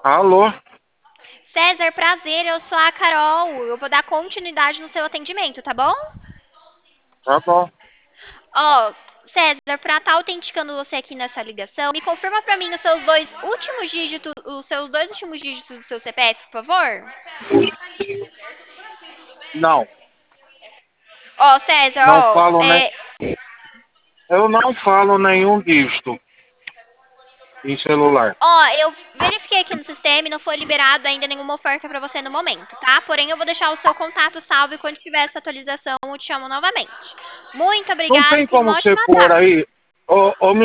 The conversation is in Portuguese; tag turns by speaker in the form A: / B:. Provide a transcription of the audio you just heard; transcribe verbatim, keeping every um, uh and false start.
A: Alô?
B: César, prazer, eu sou a Carol. Eu vou dar continuidade no seu atendimento, tá bom?
A: Tá bom.
B: Ó, César, pra estar autenticando você aqui nessa ligação, me confirma pra mim os seus dois últimos dígitos, os seus dois últimos dígitos do seu C P F, por favor?
A: Não,
B: Ó, César,
A: não
B: ó,
A: falo, né?
B: é,
A: Eu não falo nenhum dígito em celular.
B: ó, eu verifiquei aqui no sistema e não foi liberado ainda nenhuma oferta pra você no momento, tá? Porém, eu vou deixar o seu contato salvo e quando tiver essa atualização, eu te chamo novamente. Muito
A: Não
B: obrigada e
A: tem
B: tenha uma
A: como você
B: ótima
A: pôr
B: tarde.
A: aí, ô, ô